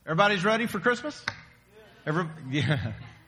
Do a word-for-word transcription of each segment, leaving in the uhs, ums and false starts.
Everybody's ready for Christmas? Every, yeah.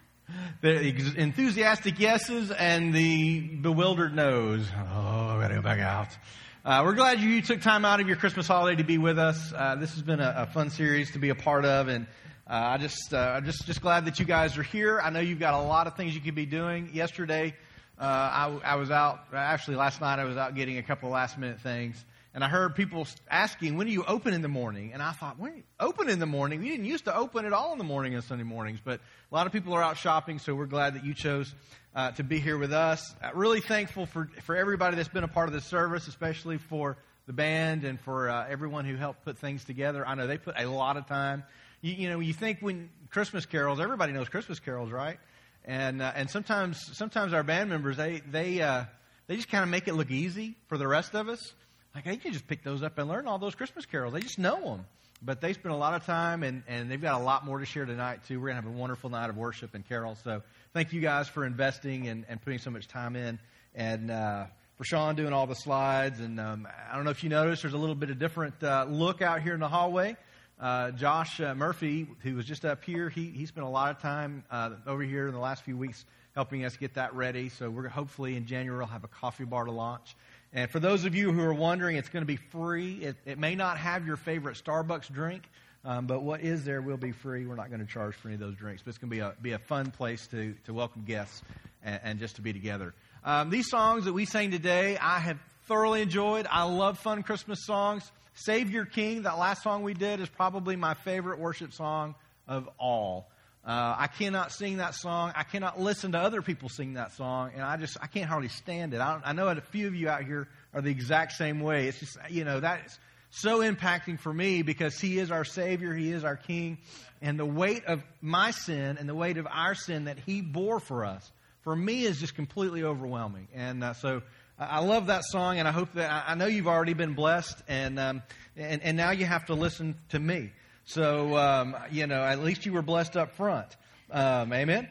The enthusiastic yeses and the bewildered no's. Oh, I gotta go back out. Uh, we're glad you took time out of your Christmas holiday to be with us. Uh, this has been a, a fun series to be a part of, and uh, I just, uh, I'm just, just glad that you guys are here. I know you've got a lot of things you could be doing. Yesterday, uh, I, I was out. Actually, last night I was out getting a couple of last minute things. And I heard people asking, when do you open in the morning? And I thought, wait, open in the morning? We didn't used to open at all in the morning on Sunday mornings. But a lot of people are out shopping, so we're glad that you chose uh, to be here with us. Uh, really thankful for, for everybody that's been a part of this service, especially for the band and for uh, everyone who helped put things together. I know they put a lot of time. You, you know, you think when Christmas carols, everybody knows Christmas carols, right? And uh, and sometimes sometimes our band members, they, they, uh, they just kind of make it look easy for the rest of us. Like, you can just pick those up and learn all those Christmas carols. They just know them. But they spend a lot of time, and, and they've got a lot more to share tonight, too. We're going to have a wonderful night of worship and carols. So thank you guys for investing and, and putting so much time in. And uh, for Sean doing all the slides. And um, I don't know if you noticed, there's a little bit of different uh, look out here in the hallway. Uh, Josh uh, Murphy, who was just up here, he, he spent a lot of time uh, over here in the last few weeks helping us get that ready. So we're hopefully in January we'll have a coffee bar to launch. And for those of you who are wondering, it's going to be free. It, it may not have your favorite Starbucks drink, um, but what is there will be free. We're not going to charge for any of those drinks, but it's going to be a be a fun place to to welcome guests and, and just to be together. Um, these songs that we sang today, I have thoroughly enjoyed. I love fun Christmas songs. Savior King, that last song we did, is probably my favorite worship song of all. Uh, I cannot sing that song. I cannot listen to other people sing that song, and I just I can't hardly stand it. I, don't, I know a few of you out here are the exact same way. It's just, you know, that's so impacting for me because He is our Savior, He is our King, and the weight of my sin and the weight of our sin that He bore for us, for me, is just completely overwhelming. And uh, so I love that song, and I hope that I know you've already been blessed, and um, and, and now you have to listen to me. So, um, you know, at least you were blessed up front. Um, amen?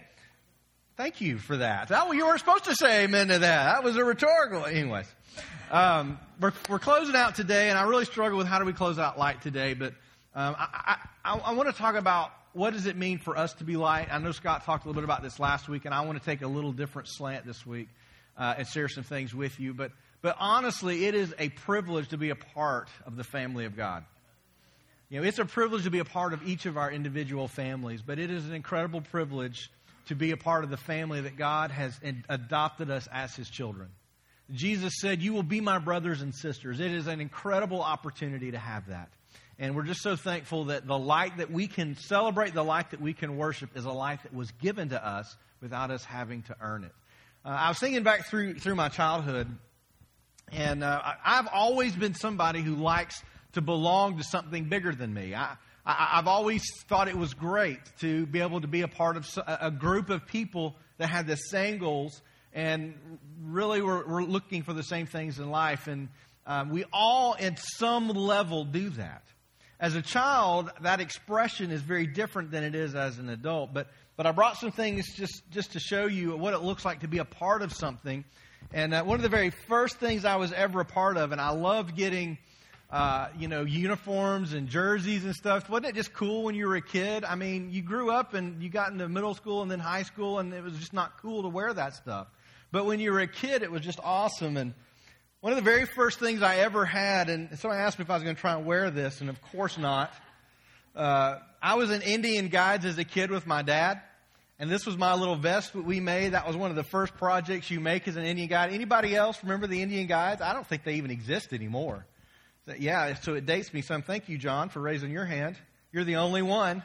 Thank you for that. That you weren't supposed to say amen to that. That was a rhetorical. Anyways, um, we're, we're closing out today, and I really struggle with how do we close out light today. But um, I, I, I want to talk about what does it mean for us to be light. I know Scott talked a little bit about this last week, and I want to take a little different slant this week uh, and share some things with you. But, but honestly, it is a privilege to be a part of the family of God. You know, it's a privilege to be a part of each of our individual families, but it is an incredible privilege to be a part of the family that God has adopted us as His children. Jesus said, "You will be my brothers and sisters." It is an incredible opportunity to have that. And we're just so thankful that the light that we can celebrate, the light that we can worship, is a light that was given to us without us having to earn it. Uh, I was thinking back through through my childhood, and uh, I've always been somebody who likes to belong to something bigger than me. I, I, I've always thought it was great to be able to be a part of a group of people that had the same goals and really were, were looking for the same things in life. And um, we all, at some level, do that. As a child, that expression is very different than it is as an adult. But but I brought some things just, just to show you what it looks like to be a part of something. And uh, one of the very first things I was ever a part of, and I loved getting Uh, you know, uniforms and jerseys and stuff. Wasn't it just cool when you were a kid? I mean, you grew up and you got into middle school and then high school, and it was just not cool to wear that stuff. But when you were a kid, it was just awesome. And one of the very first things I ever had, and somebody asked me if I was going to try and wear this, and of course not. Uh, I was in Indian Guides as a kid with my dad, and this was my little vest that we made. That was one of the first projects you make as an Indian Guide. Anybody else remember the Indian Guides? I don't think they even exist anymore. Yeah, so it dates me some. Thank you, John, for raising your hand. You're the only one.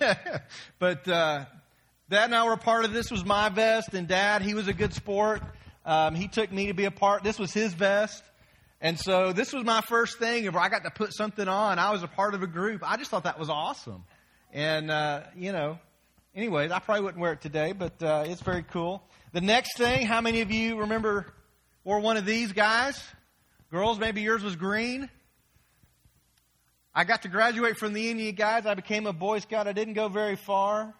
But uh, Dad and I were a part of this. Was my vest, and Dad, he was a good sport. Um, he took me to be a part. This was his vest. And so this was my first thing where I got to put something on. I was a part of a group. I just thought that was awesome. And, uh, you know, anyways, I probably wouldn't wear it today, but uh, it's very cool. The next thing, how many of you remember wore one of these guys? Girls, maybe yours was green. I got to graduate from the Indian Guides. I became a Boy Scout. I didn't go very far.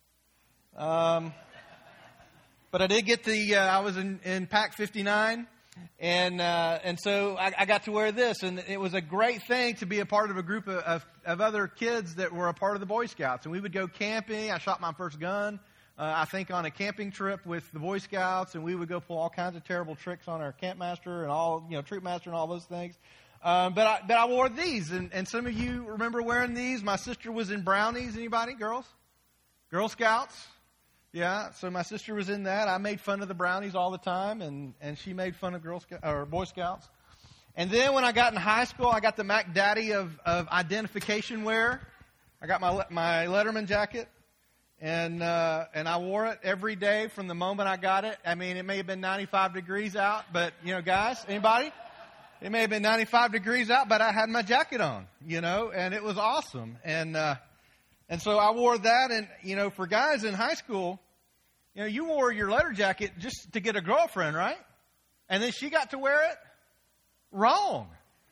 Um, but I did get the, uh, I was in, in Pac fifty-nine. And uh, and so I, I got to wear this, and it was a great thing to be a part of a group of, of, of other kids that were a part of the Boy Scouts. And we would go camping. I shot my first gun, uh, I think, on a camping trip with the Boy Scouts, and we would go pull all kinds of terrible tricks on our campmaster and all, you know, troop master and all those things. Um, but I but I wore these, and, and some of you remember wearing these. My sister was in Brownies. Anybody? Girls? Girl Scouts? Yeah, so my sister was in that. I made fun of the Brownies all the time, and, and she made fun of Girl Scout, or Boy Scouts. And then when I got in high school, I got the Mac Daddy of, of identification wear. I got my my Letterman jacket, and uh, and I wore it every day from the moment I got it. I mean, it may have been ninety-five degrees out, but, you know, guys, anybody? It may have been ninety-five degrees out, but I had my jacket on, you know, and it was awesome. And uh And so I wore that, and, you know, for guys in high school, you know, you wore your letter jacket just to get a girlfriend, right? And then she got to wear it? Wrong.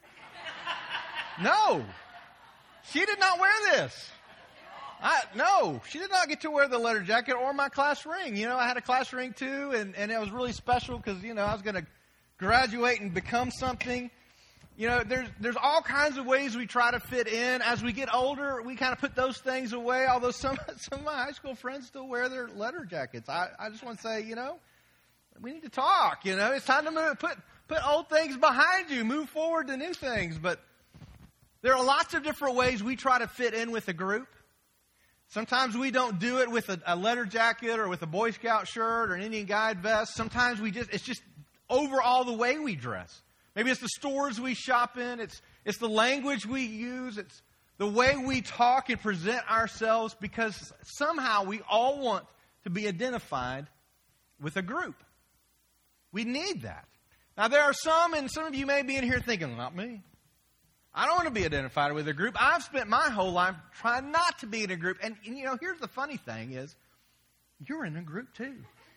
No. She did not wear this. I, no, she did not get to wear the letter jacket or my class ring. You know, I had a class ring too, and, and it was really special because, you know, I was going to graduate and become something. You know, there's there's all kinds of ways we try to fit in. As we get older, we kind of put those things away, although some some of my high school friends still wear their letter jackets. I, I just want to say, you know, we need to talk. You know, it's time to move, put, put old things behind you, move forward to new things. But there are lots of different ways we try to fit in with a group. Sometimes we don't do it with a, a letter jacket or with a Boy Scout shirt or an Indian Guide vest. Sometimes we just it's just overall the way we dress. Maybe it's the stores we shop in. It's it's the language we use. It's the way we talk and present ourselves, because somehow we all want to be identified with a group. We need that. Now, there are some, and some of you may be in here thinking, not me. I don't want to be identified with a group. I've spent my whole life trying not to be in a group. And, and you know, here's the funny thing is, you're in a group too.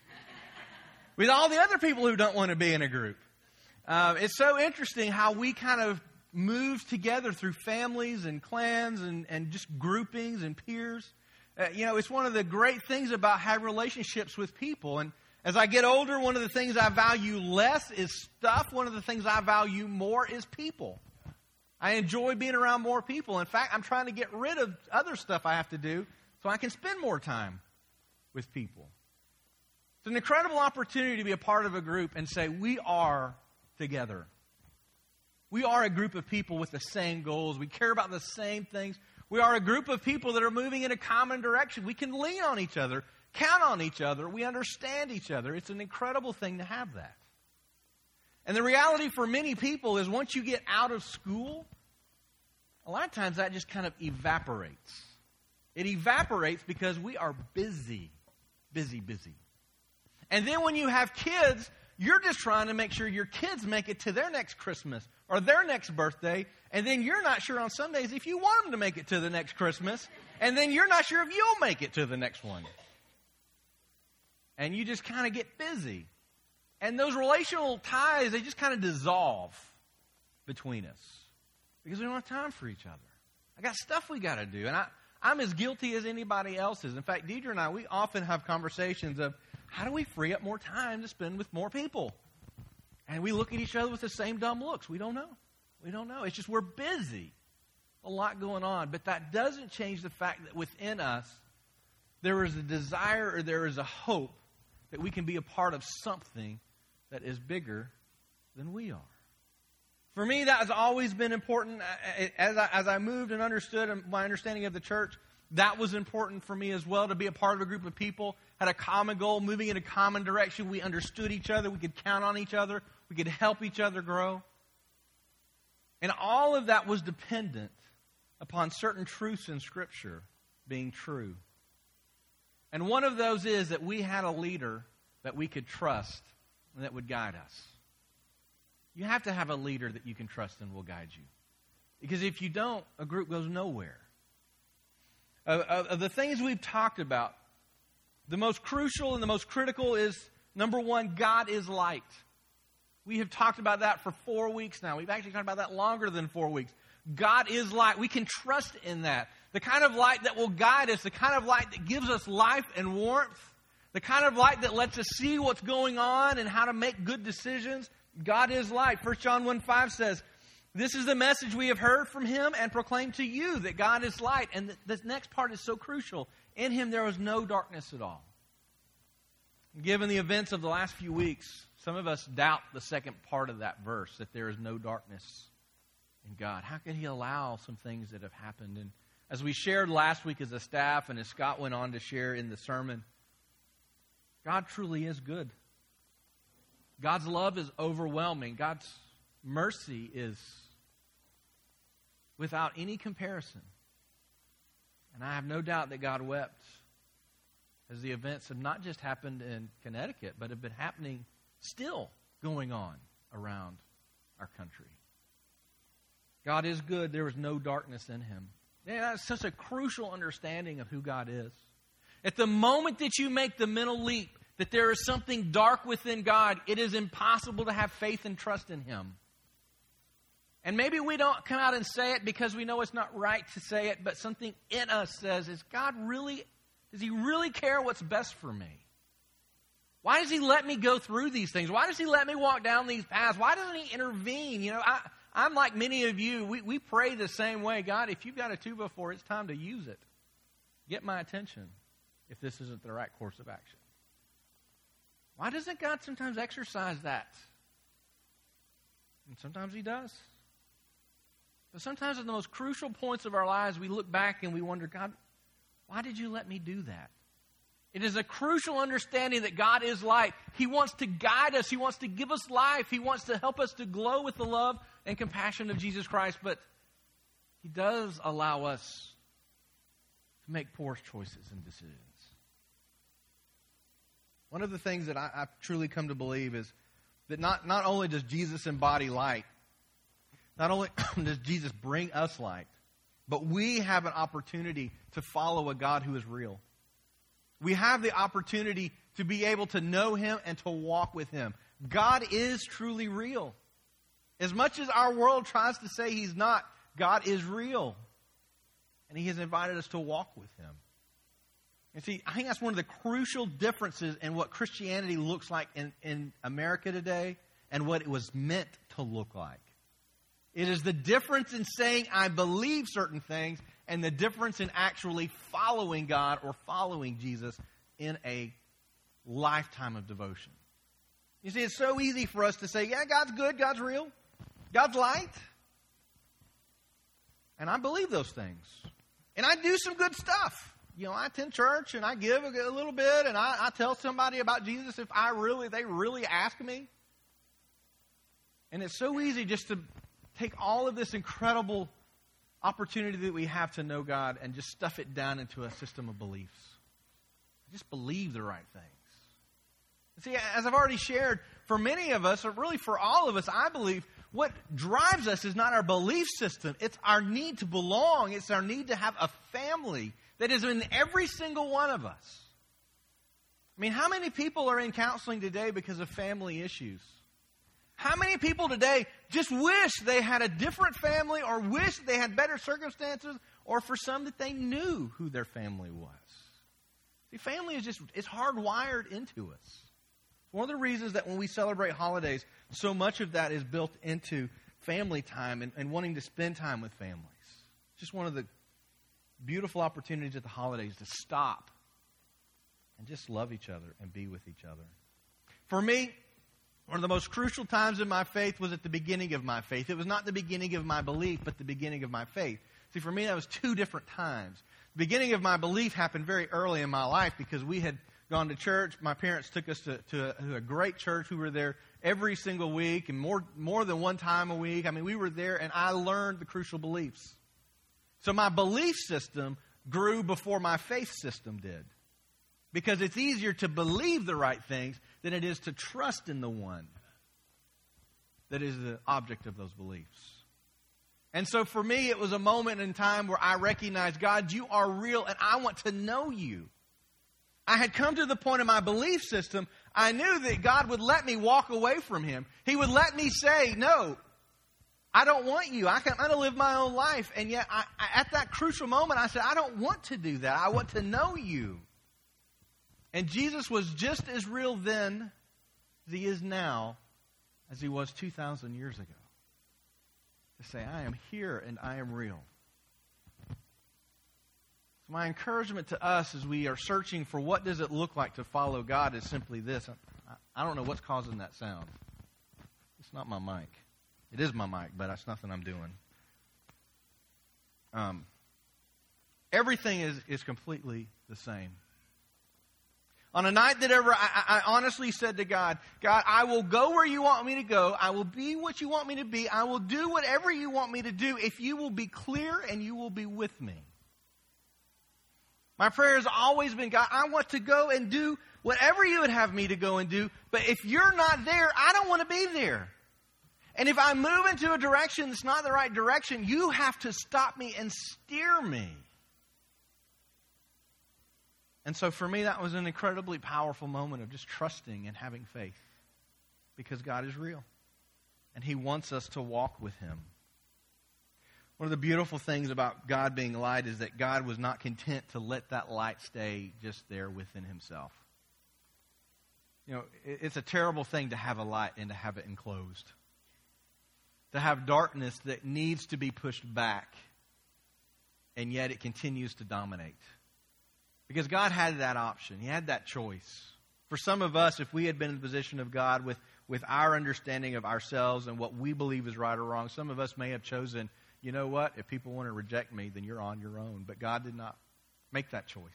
With all the other people who don't want to be in a group. Uh, it's so interesting how we kind of move together through families and clans and, and just groupings and peers. Uh, you know, it's one of the great things about having relationships with people. And as I get older, one of the things I value less is stuff. One of the things I value more is people. I enjoy being around more people. In fact, I'm trying to get rid of other stuff I have to do so I can spend more time with people. It's an incredible opportunity to be a part of a group and say, we are together. We are a group of people with the same goals. We care about the same things. We are a group of people that are moving in a common direction. We can lean on each other, count on each other. We understand each other. It's an incredible thing to have that. And the reality for many people is once you get out of school, a lot of times that just kind of evaporates. It evaporates because we are busy, busy, busy. And then when you have kids, you're just trying to make sure your kids make it to their next Christmas or their next birthday, and then you're not sure on some days if you want them to make it to the next Christmas, and then you're not sure if you'll make it to the next one. And you just kind of get busy. And those relational ties, they just kind of dissolve between us because we don't have time for each other. I got stuff we got to do, and I, I'm as guilty as anybody else is. In fact, Deidre and I, we often have conversations of, how do we free up more time to spend with more people? And we look at each other with the same dumb looks. We don't know. We don't know. It's just we're busy. A lot going on. But that doesn't change the fact that within us, there is a desire or there is a hope that we can be a part of something that is bigger than we are. For me, that has always been important. As I, as I moved and understood my understanding of the church, that was important for me as well, to be a part of a group of people, had a common goal, moving in a common direction. We understood each other. We could count on each other. We could help each other grow. And all of that was dependent upon certain truths in Scripture being true. And one of those is that we had a leader that we could trust and that would guide us. You have to have a leader that you can trust and will guide you. Because if you don't, a group goes nowhere. Of, of, of the things we've talked about, the most crucial and the most critical is, number one, God is light. We have talked about that for four weeks now. We've actually talked about that longer than four weeks. God is light. We can trust in that. The kind of light that will guide us, the kind of light that gives us life and warmth, the kind of light that lets us see what's going on and how to make good decisions, God is light. First John one five says, this is the message we have heard from him and proclaimed to you, that God is light. And th- this next part is so crucial. In him there was no darkness at all. Given the events of the last few weeks, some of us doubt the second part of that verse, that there is no darkness in God. How could he allow some things that have happened? And as we shared last week as a staff, and as Scott went on to share in the sermon, God truly is good. God's love is overwhelming. God's mercy is without any comparison. And I have no doubt that God wept as the events have not just happened in Connecticut, but have been happening, still going on around our country. God is good. There is no darkness in him. Yeah, that's such a crucial understanding of who God is. At the moment that you make the mental leap that there is something dark within God, it is impossible to have faith and trust in him. And maybe we don't come out and say it because we know it's not right to say it, but something in us says, is God really, does he really care what's best for me? Why does he let me go through these things? Why does he let me walk down these paths? Why doesn't he intervene? You know, I, I'm like many of you, we, we pray the same way. God, if you've got a two by four, it's time to use it. Get my attention if this isn't the right course of action. Why doesn't God sometimes exercise that? And sometimes he does. But sometimes at the most crucial points of our lives, we look back and we wonder, God, why did you let me do that? It is a crucial understanding that God is light. He wants to guide us. He wants to give us life. He wants to help us to glow with the love and compassion of Jesus Christ. But he does allow us to make poor choices and decisions. One of the things that I, I truly come to believe is that not, not only does Jesus embody light, not only does Jesus bring us light, but we have an opportunity to follow a God who is real. We have the opportunity to be able to know him and to walk with him. God is truly real. As much as our world tries to say he's not, God is real. And he has invited us to walk with him. And see, I think that's one of the crucial differences in what Christianity looks like in, in America today and what it was meant to look like. It is the difference in saying I believe certain things and the difference in actually following God or following Jesus in a lifetime of devotion. You see, it's so easy for us to say, yeah, God's good, God's real, God's light. And I believe those things. And I do some good stuff. You know, I attend church and I give a, a little bit and I, I tell somebody about Jesus if I really, they really ask me. And it's so easy just to take all of this incredible opportunity that we have to know God and just stuff it down into a system of beliefs. Just believe the right things. See, as I've already shared, for many of us, or really for all of us, I believe what drives us is not our belief system. It's our need to belong. It's our need to have a family that is in every single one of us. I mean, how many people are in counseling today because of family issues? How many people today just wish they had a different family or wish they had better circumstances, or for some that they knew who their family was? See, family is just, it's hardwired into us. It's one of the reasons that when we celebrate holidays, so much of that is built into family time and, and wanting to spend time with families. It's just one of the beautiful opportunities at the holidays to stop and just love each other and be with each other. For me, one of the most crucial times in my faith was at the beginning of my faith. It was not the beginning of my belief, but the beginning of my faith. See, for me, that was two different times. The beginning of my belief happened very early in my life because we had gone to church. My parents took us to, to, a, to a great church. We were there every single week and more, more than one time a week. I mean, we were there and I learned the crucial beliefs. So my belief system grew before my faith system did. Because it's easier to believe the right things than it is to trust in the one that is the object of those beliefs. And so for me, it was a moment in time where I recognized, God, you are real and I want to know you. I had come to the point in my belief system, I knew that God would let me walk away from him. He would let me say, no, I don't want you. I can, I'm going to live my own life. And yet I, I, at that crucial moment, I said, I don't want to do that. I want to know you. And Jesus was just as real then as he is now as he was two thousand years ago. To say, I am here and I am real. So my encouragement to us as we are searching for what does it look like to follow God is simply this. I, I don't know what's causing that sound. It's not my mic. It is my mic, but that's nothing I'm doing. Um, everything is, is completely the same. On a night that ever, I, I honestly said to God, God, I will go where you want me to go. I will be what you want me to be. I will do whatever you want me to do if you will be clear and you will be with me. My prayer has always been, God, I want to go and do whatever you would have me to go and do. But if you're not there, I don't want to be there. And if I move into a direction that's not the right direction, you have to stop me and steer me. And so for me, that was an incredibly powerful moment of just trusting and having faith. Because God is real. And He wants us to walk with Him. One of the beautiful things about God being light is that God was not content to let that light stay just there within Himself. You know, it's a terrible thing to have a light and to have it enclosed. To have darkness that needs to be pushed back, and yet it continues to dominate. Because God had that option. He had that choice. For some of us, if we had been in the position of God with, with our understanding of ourselves and what we believe is right or wrong, some of us may have chosen, you know what, if people want to reject me, then you're on your own. But God did not make that choice.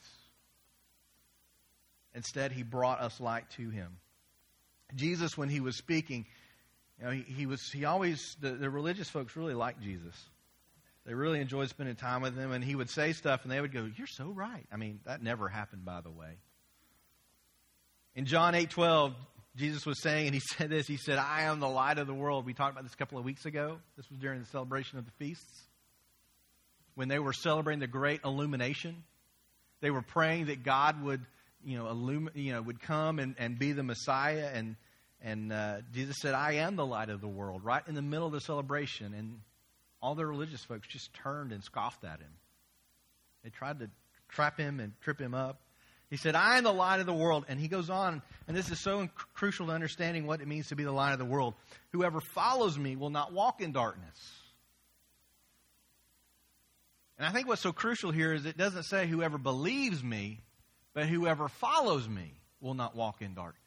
Instead, He brought us light to Him. Jesus, when He was speaking, you know, he, he was he always, the, the religious folks really liked Jesus. They really enjoyed spending time with Him, and He would say stuff, and they would go, you're so right. I mean, that never happened, by the way. In John eight twelve, Jesus was saying, and He said this, He said, I am the light of the world. We talked about this a couple of weeks ago. This was during the celebration of the feasts. When they were celebrating the great illumination, they were praying that God would, you know, illumi- you know, would come and, and be the Messiah. And, and uh, Jesus said, I am the light of the world, right in the middle of the celebration. And all the religious folks just turned and scoffed at Him. They tried to trap Him and trip Him up. He said, I am the light of the world. And He goes on, and this is so crucial to understanding what it means to be the light of the world. Whoever follows me will not walk in darkness. And I think what's so crucial here is it doesn't say whoever believes me, but whoever follows me will not walk in darkness.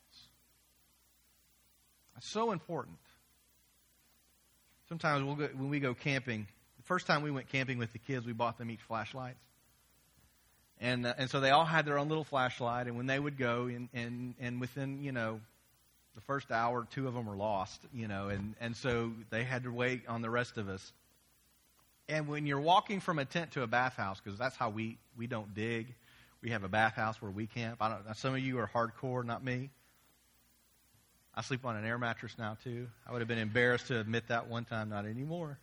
That's so important. Sometimes we'll go, when we go camping, the first time we went camping with the kids, we bought them each flashlights. And uh, and so they all had their own little flashlight, and when they would go, and, and, and within, you know, the first hour, two of them were lost, you know, and, and so they had to wait on the rest of us. And when you're walking from a tent to a bathhouse, because that's how we, we don't dig, we have a bathhouse where we camp. I don't. Some of you are hardcore, not me. I sleep on an air mattress now, too. I would have been embarrassed to admit that one time, not anymore.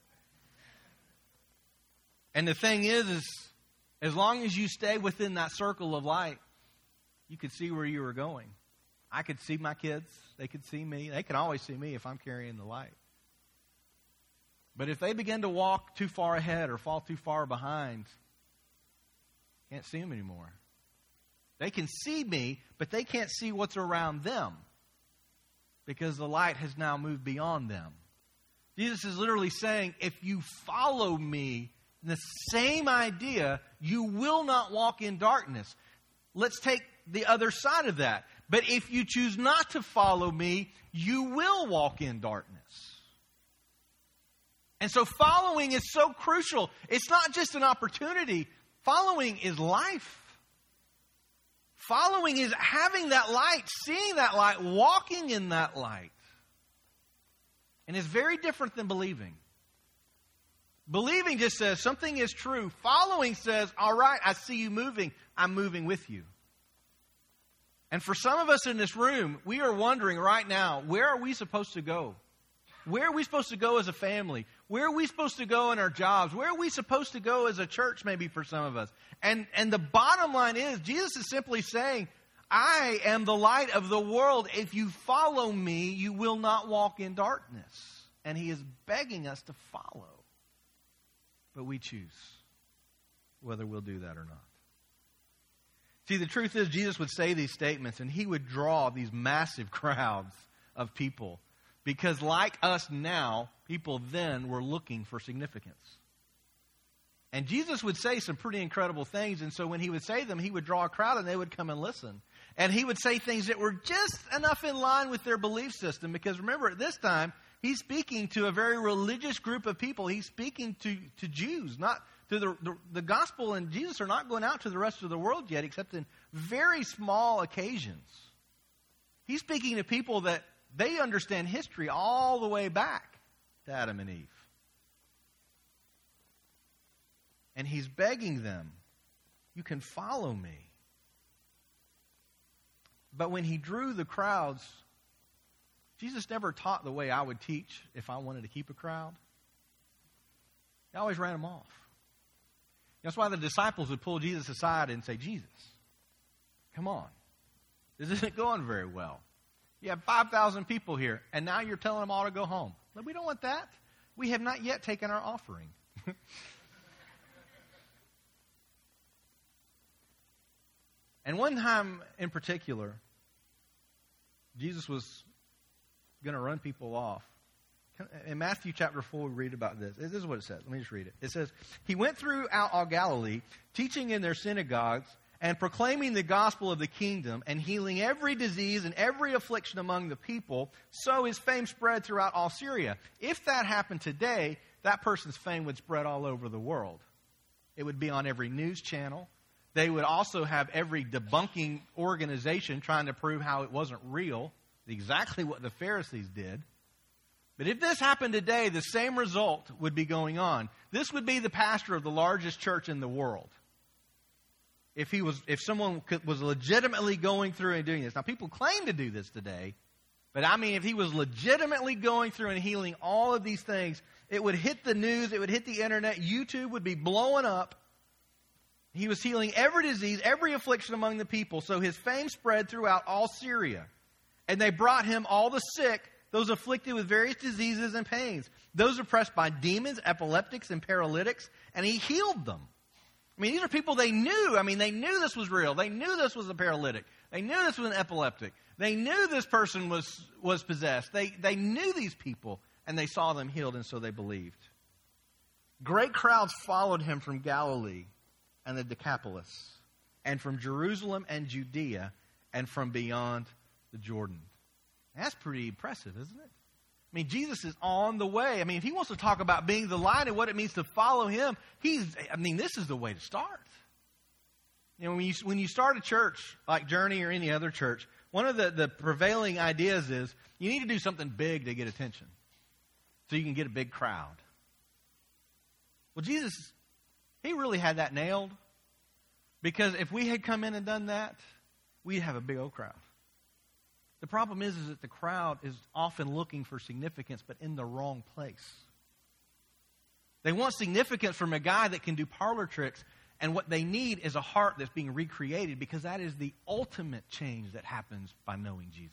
And the thing is, is as long as you stay within that circle of light, you could see where you were going. I could see my kids. They could see me. They can always see me if I'm carrying the light. But if they begin to walk too far ahead or fall too far behind, can't see them anymore. They can see me, but they can't see what's around them, because the light has now moved beyond them. Jesus is literally saying, if you follow me, the same idea, you will not walk in darkness. Let's take the other side of that. But if you choose not to follow me, you will walk in darkness. And so following is so crucial. It's not just an opportunity. Following is life. Following is having that light, seeing that light, walking in that light. And it's very different than believing. Believing just says something is true. Following says, all right, I see you moving. I'm moving with you. And for some of us in this room, we are wondering right now, where are we supposed to go? Where are we supposed to go as a family? Where are we supposed to go in our jobs? Where are we supposed to go as a church, maybe for some of us? And, and the bottom line is, Jesus is simply saying, I am the light of the world. If you follow me, you will not walk in darkness. And He is begging us to follow. But we choose whether we'll do that or not. See, the truth is, Jesus would say these statements, and He would draw these massive crowds of people, Because like us now, people then were looking for significance. And Jesus would say some pretty incredible things, and so when he would say them, he would draw a crowd and they would come and listen. And he would say things that were just enough in line with their belief system, because remember, at this time, he's speaking to a very religious group of people. He's speaking to, to Jews, not to the, the the gospel and Jesus are not going out to the rest of the world yet, except in very small occasions. He's speaking to people that they understand history all the way back to Adam and Eve. And he's begging them, you can follow me. But when he drew the crowds, Jesus never taught the way I would teach if I wanted to keep a crowd. He always ran them off. That's why the disciples would pull Jesus aside and say, Jesus, come on. This isn't going very well. You have five thousand people here, and now you're telling them all to go home. But we don't want that. We have not yet taken our offering. And one time in particular, Jesus was going to run people off. In Matthew chapter four, we read about this. This is what it says. Let me just read it. It says, he went throughout all Galilee, teaching in their synagogues and proclaiming the gospel of the kingdom and healing every disease and every affliction among the people. So his fame spread throughout all Syria. If that happened today, that person's fame would spread all over the world. It would be on every news channel. They would also have every debunking organization trying to prove how it wasn't real, exactly what the Pharisees did. But if this happened today, the same result would be going on. This would be the pastor of the largest church in the world. If he was, if someone could, was legitimately going through and doing this. Now, people claim to do this today, but I mean, if he was legitimately going through and healing all of these things, it would hit the news, it would hit the internet, YouTube would be blowing up. He was healing every disease, every affliction among the people, so his fame spread throughout all Syria. And they brought him all the sick, those afflicted with various diseases and pains, those oppressed by demons, epileptics, and paralytics, and he healed them. I mean, these are people they knew. I mean, they knew this was real. They knew this was a paralytic. They knew this was an epileptic. They knew this person was, was possessed. They, they knew these people, and they saw them healed, and so they believed. Great crowds followed him from Galilee and the Decapolis, and from Jerusalem and Judea, and from beyond the Jordan. That's pretty impressive, isn't it? I mean, Jesus is on the way. I mean, if he wants to talk about being the light and what it means to follow him, he's, I mean, this is the way to start. You know, when you, when you start a church like Journey or any other church, one of the, the prevailing ideas is you need to do something big to get attention so you can get a big crowd. Well, Jesus, he really had that nailed, because if we had come in and done that, we'd have a big old crowd. The problem is, is that the crowd is often looking for significance, but in the wrong place. They want significance from a guy that can do parlor tricks, and what they need is a heart that's being recreated, because that is the ultimate change that happens by knowing Jesus.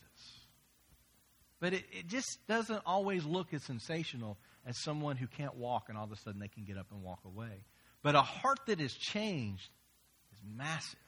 But it, it just doesn't always look as sensational as someone who can't walk and all of a sudden they can get up and walk away. But a heart that is changed is massive.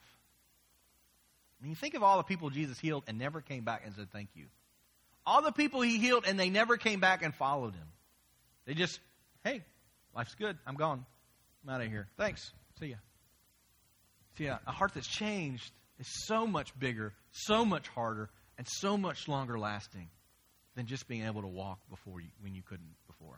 I mean, you think of all the people Jesus healed and never came back and said thank you. All the people he healed and they never came back and followed him. They just, hey, life's good. I'm gone. I'm out of here. Thanks. See ya. See ya. A heart that's changed is so much bigger, so much harder, and so much longer lasting than just being able to walk before you, when you couldn't before.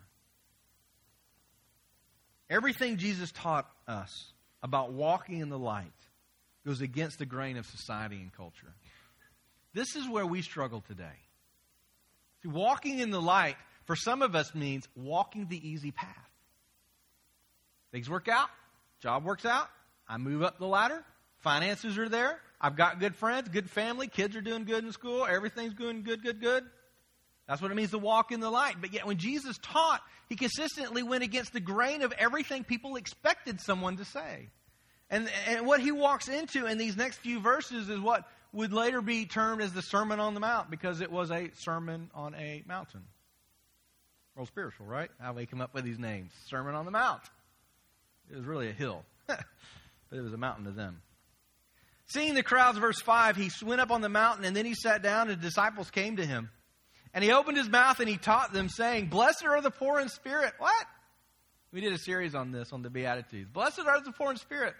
Everything Jesus taught us about walking in the light goes against the grain of society and culture. This is where we struggle today. See, walking in the light, for some of us, means walking the easy path. Things work out, job works out, I move up the ladder, finances are there, I've got good friends, good family, kids are doing good in school, everything's going good, good, good. That's what it means to walk in the light. But yet when Jesus taught, he consistently went against the grain of everything people expected someone to say. And, and what he walks into in these next few verses is what would later be termed as the Sermon on the Mount, because it was a sermon on a mountain. Real spiritual, right? How they come up with these names. Sermon on the Mount. It was really a hill, but it was a mountain to them. Seeing the crowds, verse five, he went up on the mountain and then he sat down and the disciples came to him. And he opened his mouth and he taught them, saying, Blessed are the poor in spirit. What? We did a series on this, on the Beatitudes. Blessed are the poor in spirit.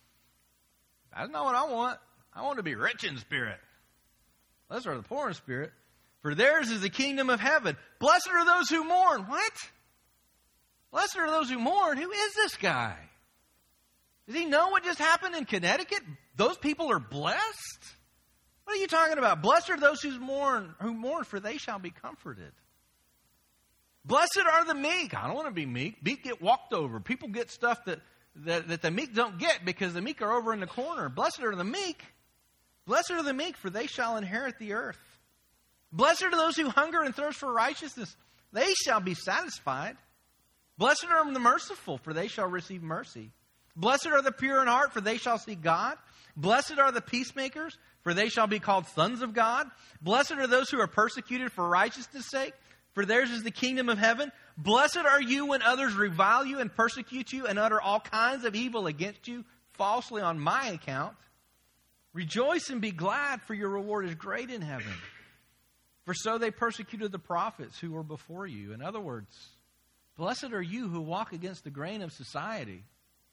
That's not what I want. I want to be rich in spirit. Blessed are the poor in spirit, for theirs is the kingdom of heaven. Blessed are those who mourn. What? Blessed are those who mourn. Who is this guy? Does he know what just happened in Connecticut? Those people are blessed? What are you talking about? Blessed are those who mourn, who mourn, for they shall be comforted. Blessed are the meek. I don't want to be meek. Meek get walked over. People get stuff that, that, that the meek don't get because the meek are over in the corner. Blessed are the meek. Blessed are the meek, for they shall inherit the earth. Blessed are those who hunger and thirst for righteousness. They shall be satisfied. Blessed are the merciful, for they shall receive mercy. Blessed are the pure in heart, for they shall see God. Blessed are the peacemakers, for they shall be called sons of God. Blessed are those who are persecuted for righteousness' sake, for theirs is the kingdom of heaven. Blessed are you when others revile you and persecute you and utter all kinds of evil against you falsely on my account. Rejoice and be glad, for your reward is great in heaven. For so they persecuted the prophets who were before you. In other words, blessed are you who walk against the grain of society,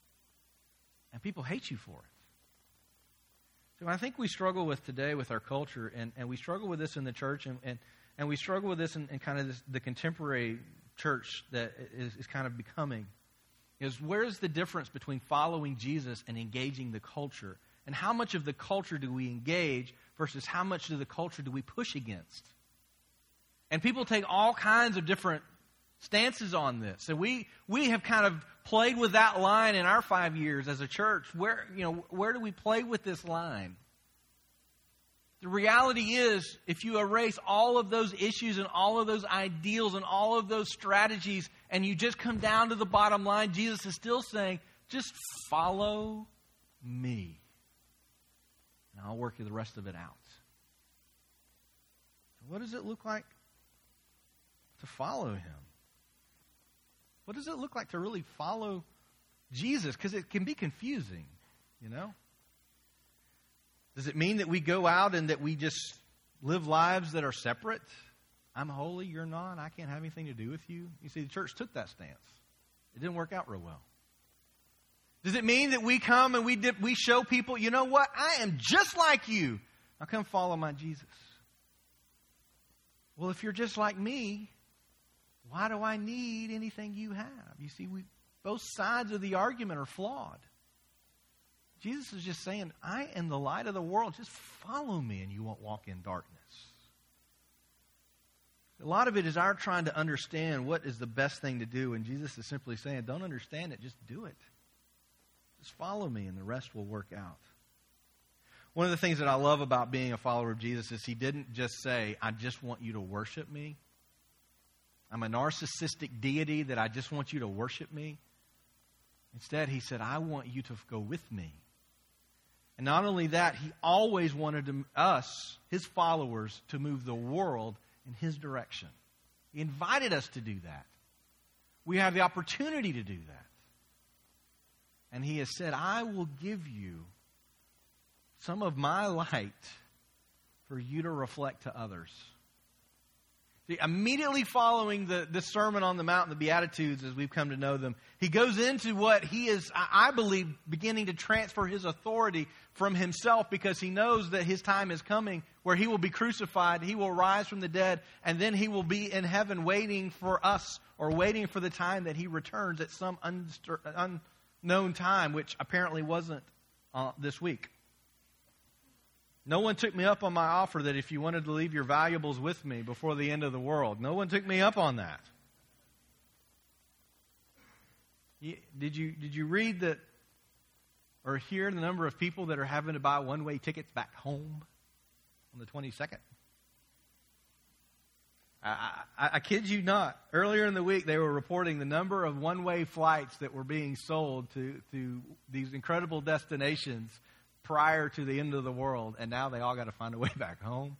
and people hate you for it. So I think we struggle with today with our culture, and, and we struggle with this in the church, and, and, and we struggle with this in, in kind of this, the contemporary church that is, is kind of becoming, is where's the difference between following Jesus and engaging the culture? And how much of the culture do we engage versus how much of the culture do we push against? And people take all kinds of different stances on this. And we we have kind of played with that line in our five years as a church. Where, you know, where do we play with this line? The reality is, if you erase all of those issues and all of those ideals and all of those strategies, and you just come down to the bottom line, Jesus is still saying, just follow me. And I'll work the rest of it out. So what does it look like to follow him? What does it look like to really follow Jesus? Because it can be confusing, you know? Does it mean that we go out and that we just live lives that are separate? I'm holy, you're not. I can't have anything to do with you. You see, the church took that stance. It didn't work out real well. Does it mean that we come and we dip, we show people, you know what? I am just like you. Now come follow my Jesus. Well, if you're just like me, why do I need anything you have? You see, we, both sides of the argument are flawed. Jesus is just saying, I am the light of the world. Just follow me and you won't walk in darkness. A lot of it is our trying to understand what is the best thing to do. And Jesus is simply saying, don't understand it, just do it. Just follow me and the rest will work out. One of the things that I love about being a follower of Jesus is he didn't just say, I just want you to worship me. I'm a narcissistic deity that I just want you to worship me. Instead, he said, I want you to go with me. And not only that, he always wanted to, us, his followers, to move the world in his direction. He invited us to do that. We have the opportunity to do that. And he has said, I will give you some of my light for you to reflect to others. See, immediately following the, the Sermon on the Mount and the Beatitudes as we've come to know them, he goes into what he is, I believe, beginning to transfer his authority from himself because he knows that his time is coming where he will be crucified, he will rise from the dead, and then he will be in heaven waiting for us or waiting for the time that he returns at some unstir, unknown time, which apparently wasn't uh, this week. No one took me up on my offer that if you wanted to leave your valuables with me before the end of the world. No one took me up on that. Did you, did you read that or hear the number of people that are having to buy one-way tickets back home on the twenty-second? I, I, I kid you not. Earlier in the week, they were reporting the number of one-way flights that were being sold to, to these incredible destinations prior to the end of the world, and now they all got to find a way back home.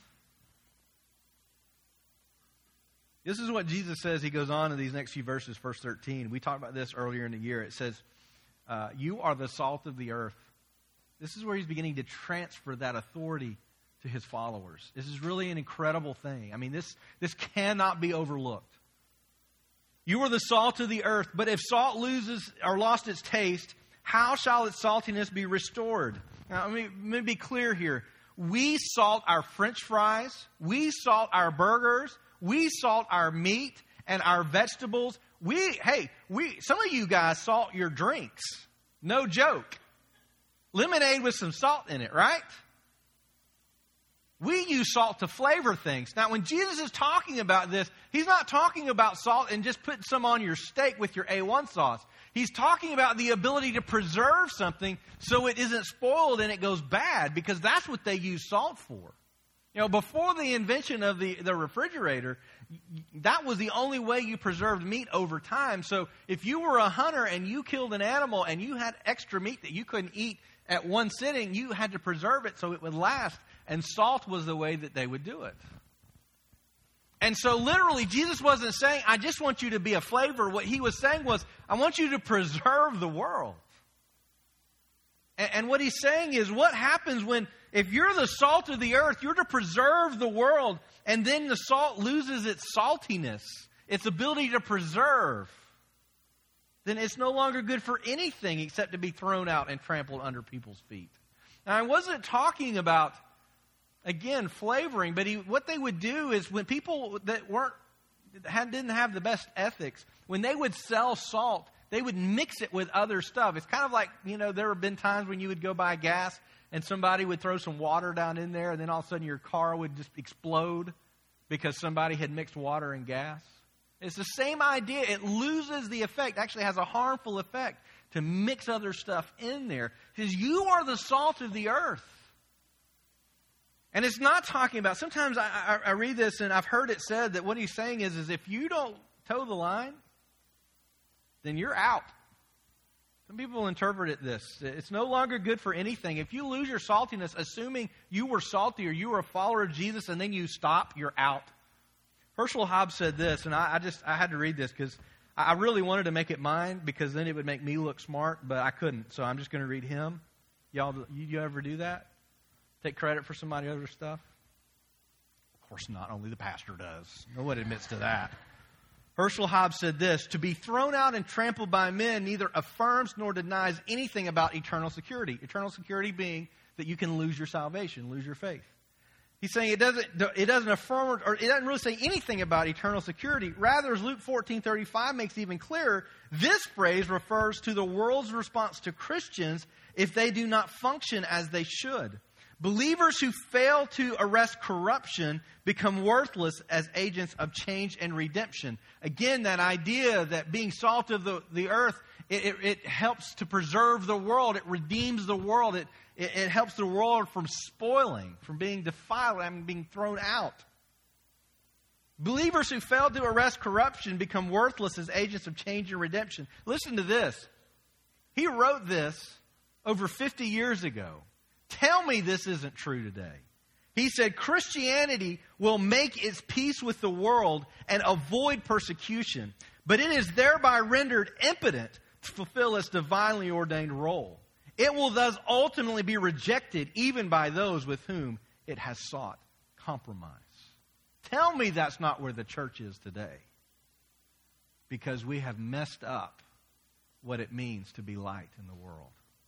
This is what Jesus says. He goes on in these next few verses, verse thirteen. We talked about this earlier in the year. It says, uh, you are the salt of the earth. This is where he's beginning to transfer that authority to his followers. This is really an incredible thing. I mean, this, this cannot be overlooked. You are the salt of the earth, but if salt loses or lost its taste, how shall its saltiness be restored? Now, let me, let me be clear here. We salt our French fries, we salt our burgers, we salt our meat and our vegetables. We, hey, we, some of you guys salt your drinks. No joke. Lemonade with some salt in it, right? We use salt to flavor things. Now, when Jesus is talking about this, he's not talking about salt and just putting some on your steak with your A one sauce. He's talking about the ability to preserve something so it isn't spoiled and it goes bad, because that's what they use salt for. You know, before the invention of the, the refrigerator, that was the only way you preserved meat over time. So if you were a hunter and you killed an animal and you had extra meat that you couldn't eat at one sitting, you had to preserve it so it would last. And salt was the way that they would do it. And so literally, Jesus wasn't saying, I just want you to be a flavor. What he was saying was, I want you to preserve the world. And, and what he's saying is, what happens when, if you're the salt of the earth, you're to preserve the world, and then the salt loses its saltiness, its ability to preserve, then it's no longer good for anything except to be thrown out and trampled under people's feet. Now, I wasn't talking about, again, flavoring, but he, what they would do is when people that weren't had, didn't have the best ethics, when they would sell salt, they would mix it with other stuff. It's kind of like, you know, there have been times when you would go buy gas and somebody would throw some water down in there, and then all of a sudden your car would just explode because somebody had mixed water and gas. It's the same idea. It loses the effect. Actually has a harmful effect to mix other stuff in there. Because you are the salt of the earth. And it's not talking about, sometimes I, I, I read this and I've heard it said that what he's saying is, is if you don't toe the line, then you're out. Some people interpret it this. It's no longer good for anything. If you lose your saltiness, assuming you were salty or you were a follower of Jesus and then you stop, you're out. Herschel Hobbs said this, and I, I just I had to read this because I really wanted to make it mine, because then it would make me look smart, but I couldn't. So I'm just going to read him. Y'all, you, you ever do that? Take credit for somebody else's stuff? Of course not. Only the pastor does. No one admits to that. Herschel Hobbs said this: to be thrown out and trampled by men neither affirms nor denies anything about eternal security. Eternal security being that you can lose your salvation, lose your faith. He's saying it doesn't, it doesn't affirm, or it doesn't really say anything about eternal security. Rather, as Luke fourteen thirty-five makes even clearer, this phrase refers to the world's response to Christians if they do not function as they should. Believers who fail to arrest corruption become worthless as agents of change and redemption. Again, that idea that being salt of the, the earth, it, it, it helps to preserve the world. It redeems the world. It, it, it helps the world from spoiling, from being defiled, I mean, being thrown out. Believers who fail to arrest corruption become worthless as agents of change and redemption. Listen to this. He wrote this over fifty years ago. Tell me this isn't true today. He said, Christianity will make its peace with the world and avoid persecution, but it is thereby rendered impotent to fulfill its divinely ordained role. It will thus ultimately be rejected even by those with whom it has sought compromise. Tell me that's not where the church is today, because we have messed up what it means to be light in the world.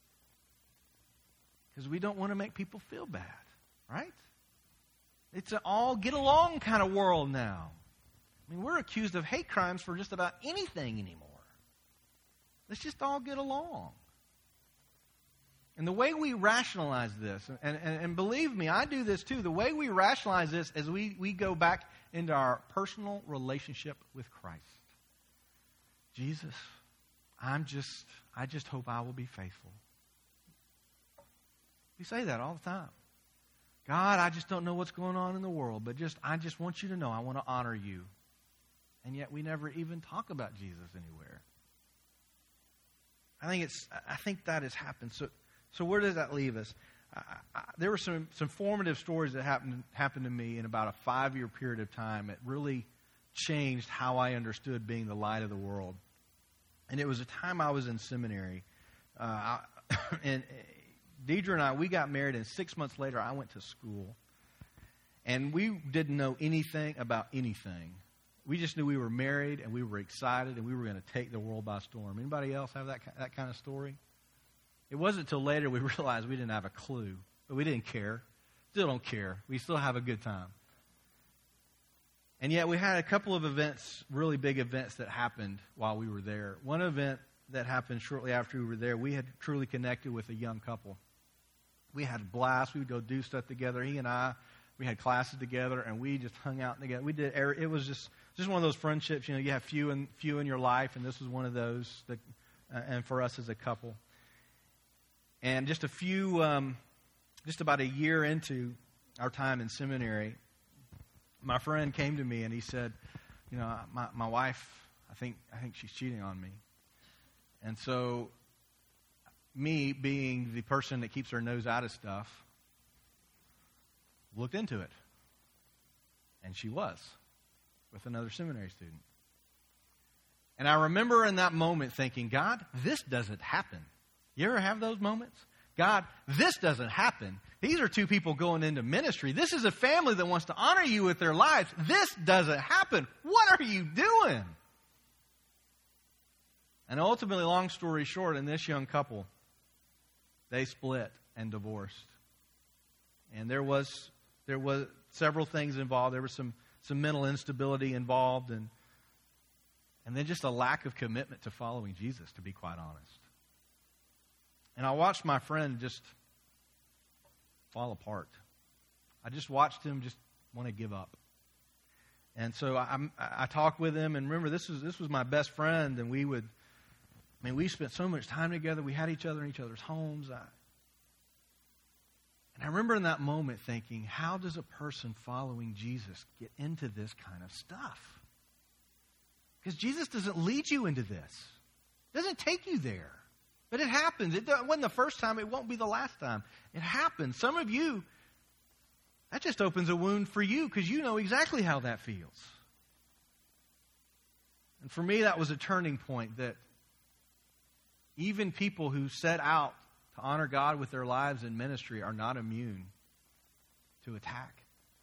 Because we don't want to make people feel bad, right? It's an all get along kind of world now. I mean, we're accused of hate crimes for just about anything anymore. Let's just all get along. And the way we rationalize this, and, and, and believe me, I do this too, the way we rationalize this is we, we go back into our personal relationship with Christ. Jesus, I'm just, I just hope I will be faithful. We say that all the time. God, I just don't know what's going on in the world, but just I just want you to know I want to honor you. And yet we never even talk about Jesus anywhere. I think it's I think that has happened. So so where does that leave us? I, I, there were some, some formative stories that happened happened to me in about a five-year period of time. It really changed how I understood being the light of the world. And it was a time I was in seminary. Uh, I, and Deidre and I, we got married, and six months later, I went to school. And we didn't know anything about anything. We just knew we were married and we were excited and we were going to take the world by storm. Anybody else have that, that kind of story? It wasn't until later we realized we didn't have a clue, but we didn't care. Still don't care. We still have a good time. And yet we had a couple of events, really big events that happened while we were there. One event that happened shortly after we were there, we had truly connected with a young couple. We had a blast. We would go do stuff together. He and I, we had classes together, and we just hung out together. We did. It was just just one of those friendships. You know, you have few and few in your life, and this was one of those. That, uh, and for us as a couple, and just a few, um, just about a year into our time in seminary, my friend came to me and he said, "You know, my my wife, I think I think she's cheating on me," and so. Me, being the person that keeps her nose out of stuff, looked into it. And she was, with another seminary student. And I remember in that moment thinking, God, this doesn't happen. You ever have those moments? God, this doesn't happen. These are two people going into ministry. This is a family that wants to honor you with their lives. This doesn't happen. What are you doing? And ultimately, long story short, in this young couple, they split and divorced. And there was there was several things involved. There was some, some mental instability involved, and and then just a lack of commitment to following Jesus, to be quite honest. And I watched my friend just fall apart. I just watched him just want to give up. And so I, I talked with him, and remember, this was this was my best friend, and we would. I mean, we spent so much time together. We had each other in each other's homes. I, and I remember in that moment thinking, how does a person following Jesus get into this kind of stuff? Because Jesus doesn't lead you into this. It doesn't take you there. But it happens. It wasn't the first time. It won't be the last time. It happens. Some of you, that just opens a wound for you because you know exactly how that feels. And for me, that was a turning point that even people who set out to honor God with their lives in ministry are not immune to attack.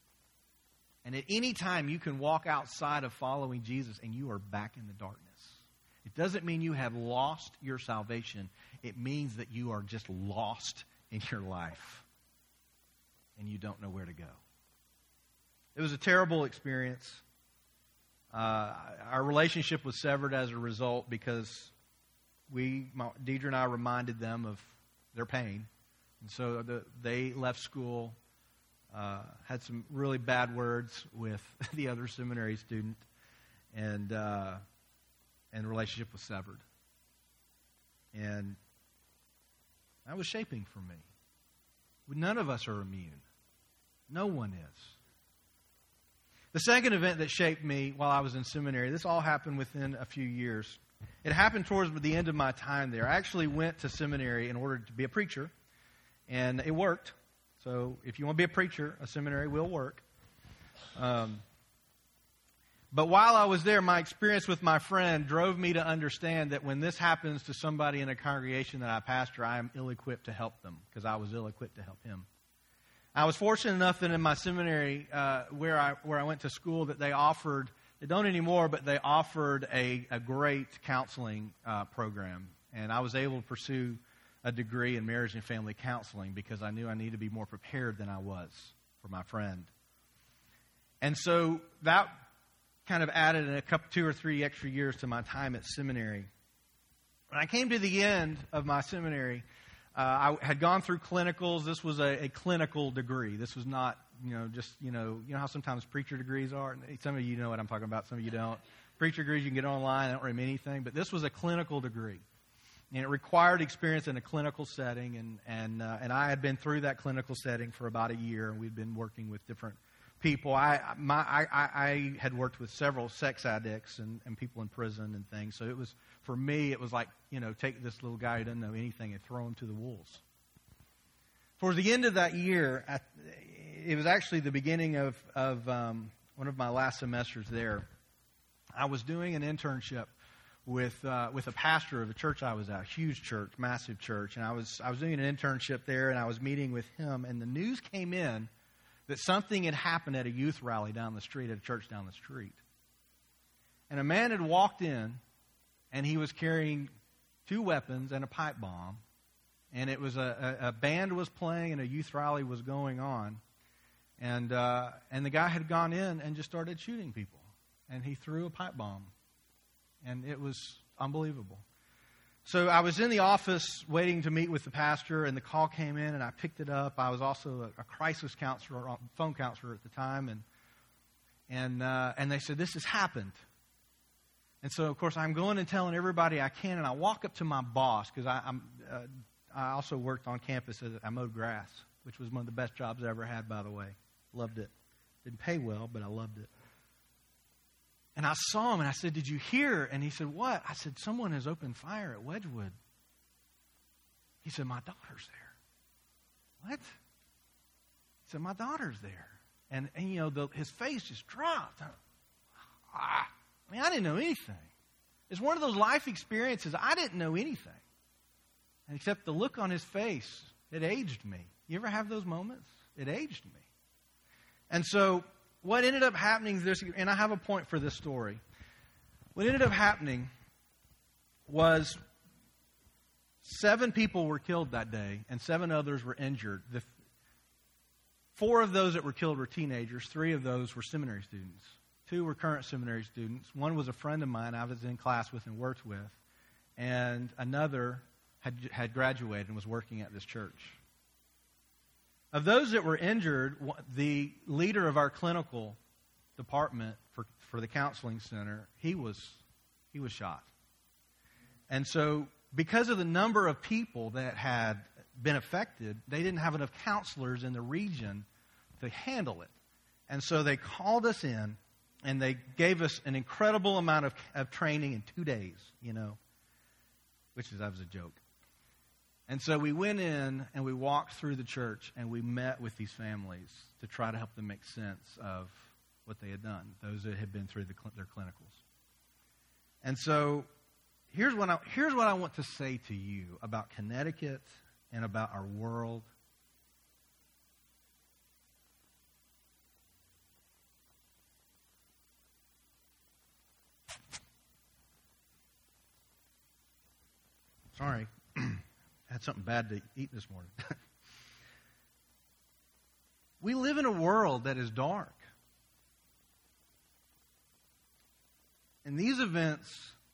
And at any time you can walk outside of following Jesus and you are back in the darkness. It doesn't mean you have lost your salvation. It means that you are just lost in your life and you don't know where to go. It was a terrible experience. Uh, our relationship was severed as a result because We, my, Deidre and I reminded them of their pain. And so the, they left school, uh, had some really bad words with the other seminary student, and uh, and the relationship was severed. And that was shaping for me. None of us are immune. No one is. The second event that shaped me while I was in seminary, this all happened within a few years. It happened towards the end of my time there. I actually went to seminary in order to be a preacher, and it worked. So if you want to be a preacher, a seminary will work. Um, but while I was there, my experience with my friend drove me to understand that when this happens to somebody in a congregation that I pastor, I am ill-equipped to help them because I was ill-equipped to help him. I was fortunate enough that in my seminary uh, where I where I went to school that they offered, they don't anymore, but they offered a, a great counseling uh, program. And I was able to pursue a degree in marriage and family counseling because I knew I needed to be more prepared than I was for my friend. And so that kind of added a couple, two or three extra years to my time at seminary. When I came to the end of my seminary, Uh, I had gone through clinicals. This was a, a clinical degree. This was not, you know, just, you know, you know how sometimes preacher degrees are? Some of you know what I'm talking about. Some of you don't. Preacher degrees, you can get online. They don't really mean anything. But this was a clinical degree. And it required experience in a clinical setting. And and uh, and I had been through that clinical setting for about a year. And we'd been working with different people. I my I, I had worked with several sex addicts and, and people in prison and things. So it was, for me, it was like, you know, take this little guy who doesn't know anything and throw him to the wolves. Towards the end of that year, it was actually the beginning of, of um, one of my last semesters there. I was doing an internship with uh, with a pastor of the church I was at, huge church, massive church. And I was I was doing an internship there, and I was meeting with him, and the news came in that something had happened at a youth rally down the street, at a church down the street. And a man had walked in, and he was carrying two weapons and a pipe bomb. And it was a, a, a band was playing, and a youth rally was going on. And uh, and the guy had gone in and just started shooting people. And he threw a pipe bomb. And it was unbelievable. So I was in the office waiting to meet with the pastor, and the call came in, and I picked it up. I was also a, a crisis counselor, phone counselor at the time, and and uh, and they said, this has happened. And so, of course, I'm going and telling everybody I can, and I walk up to my boss, because I'm uh, I also worked on campus. As I mowed grass, which was one of the best jobs I ever had, by the way. Loved it. Didn't pay well, but I loved it. And I saw him, and I said, did you hear? And he said, what? I said, someone has opened fire at Wedgwood. He said, my daughter's there. What? He said, my daughter's there. And, and you know, the, his face just dropped. I, I mean, I didn't know anything. It's one of those life experiences. I didn't know anything. And except the look on his face, it aged me. You ever have those moments? It aged me. And so what ended up happening is this, and I have a point for this story. What ended up happening was seven people were killed that day, and seven others were injured. The, four of those that were killed were teenagers. Three of those were seminary students. Two were current seminary students. One was a friend of mine I was in class with and worked with. And another had, had graduated and was working at this church. Of those that were injured, the leader of our clinical department for, for the counseling center, he was he was shot. And so because of the number of people that had been affected, they didn't have enough counselors in the region to handle it. And so they called us in, and they gave us an incredible amount of, of training in two days, you know, which is that was a joke. And so we went in and we walked through the church and we met with these families to try to help them make sense of what they had done, those that had been through the, their clinicals. And so here's what I, here's what I want to say to you about Connecticut and about our world. Sorry. I had something bad to eat this morning. We live in a world that is dark. And these events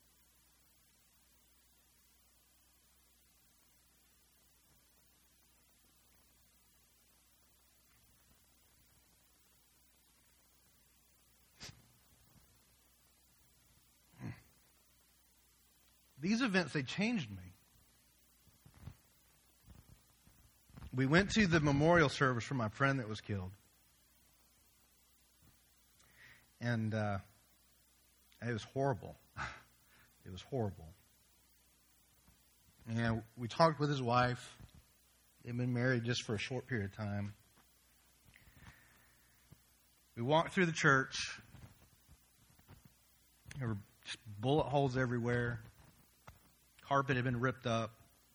These events, they changed me. We went to the memorial service for my friend that was killed. And uh, it was horrible. It was horrible. And we talked with his wife. They'd been married just for a short period of time. We walked through the church. There were just bullet holes everywhere. Carpet had been ripped up.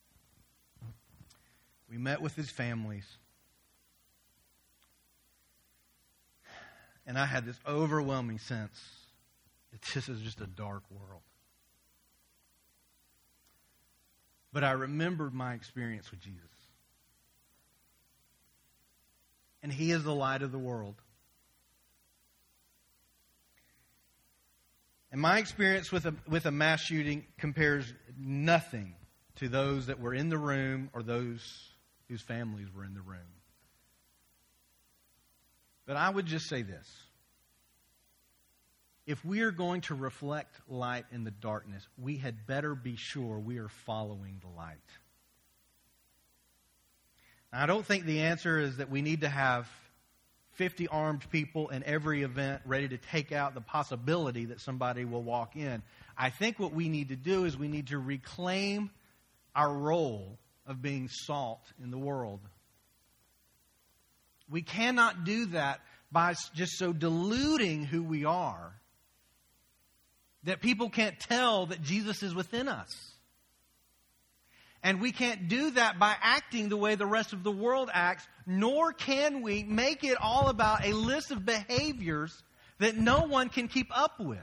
We met with his families. And I had this overwhelming sense that this is just a dark world. But I remembered my experience with Jesus. And He is the light of the world. And my experience with a, with a mass shooting compares nothing to those that were in the room or those whose families were in the room. But I would just say this. If we are going to reflect light in the darkness, we had better be sure we are following the light. Now, I don't think the answer is that we need to have fifty armed people in every event ready to take out the possibility that somebody will walk in. I think what we need to do is we need to reclaim our role of being salt in the world. We cannot do that by just so diluting who we are that people can't tell that Jesus is within us. And we can't do that by acting the way the rest of the world acts, nor can we make it all about a list of behaviors that no one can keep up with.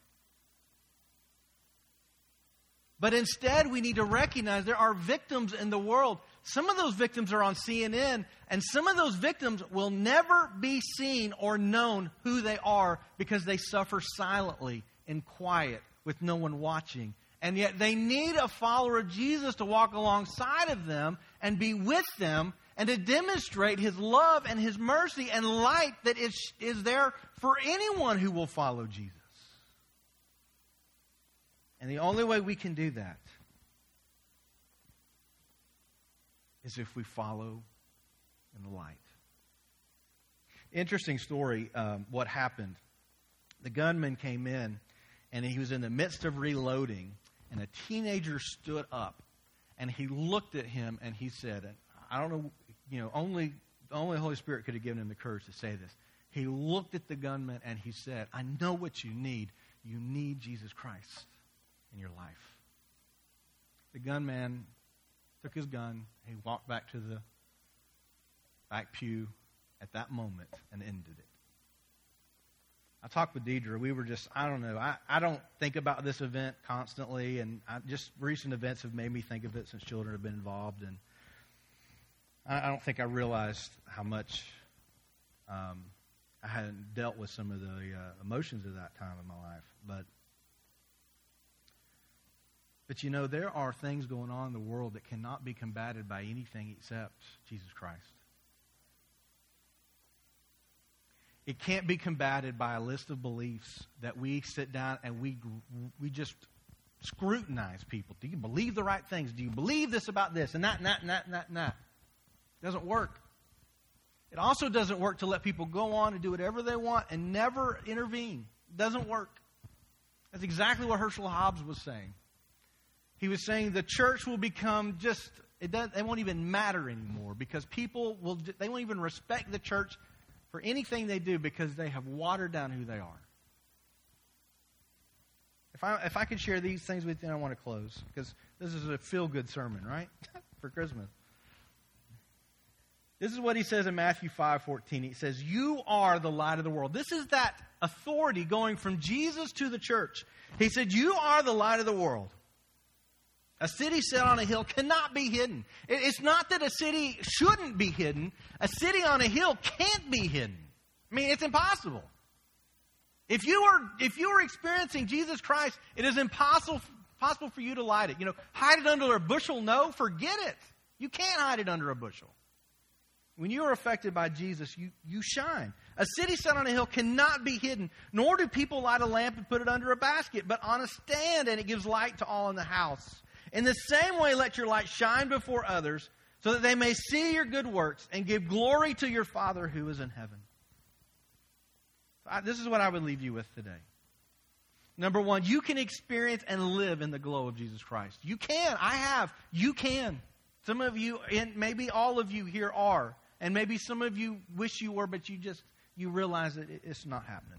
But instead, we need to recognize there are victims in the world. Some of those victims are on C N N, and some of those victims will never be seen or known who they are because they suffer silently in quiet with no one watching. And yet they need a follower of Jesus to walk alongside of them and be with them and to demonstrate His love and His mercy and light that is, is there for anyone who will follow Jesus. And the only way we can do that is if we follow in the light. Interesting story, um, what happened. The gunman came in, and he was in the midst of reloading, and a teenager stood up, and he looked at him, and he said, and I don't know, you know, only, only the Holy Spirit could have given him the courage to say this. He looked at the gunman, and he said, I know what you need. You need Jesus Christ in your life. The gunman took his gun, he walked back to the back pew at that moment and ended it. I talked with Deidre. We were just, I don't know, I, I don't think about this event constantly, and I, just recent events have made me think of it since children have been involved, and I, I don't think I realized how much um, I hadn't dealt with some of the uh, emotions of that time in my life. But But you know, there are things going on in the world that cannot be combated by anything except Jesus Christ. It can't be combated by a list of beliefs that we sit down and we we just scrutinize people. Do you believe the right things? Do you believe this about this? And that, and that, and that, and that, and that. It doesn't work. It also doesn't work to let people go on and do whatever they want and never intervene. It doesn't work. That's exactly what Herschel Hobbs was saying. He was saying the church will become just, it does, it won't even matter anymore because people will, they won't even respect the church for anything they do because they have watered down who they are. If I if I could share these things with you, I want to close because this is a feel-good sermon, right? For Christmas. This is what he says in Matthew five fourteen. He says, you are the light of the world. This is that authority going from Jesus to the church. He said, you are the light of the world. A city set on a hill cannot be hidden. It's not that a city shouldn't be hidden. A city on a hill can't be hidden. I mean, it's impossible. If you are if you are experiencing Jesus Christ, it is impossible possible for you to hide it. You know, hide it under a bushel? No, forget it. You can't hide it under a bushel. When you are affected by Jesus, you, you shine. A city set on a hill cannot be hidden, nor do people light a lamp and put it under a basket, but on a stand, and it gives light to all in the house. In the same way, let your light shine before others, so that they may see your good works and give glory to your Father who is in heaven. This is what I would leave you with today. Number one, you can experience and live in the glow of Jesus Christ. You can. I have. You can. Some of you, and maybe all of you here are. And maybe some of you wish you were, but you just, you realize that it's not happening.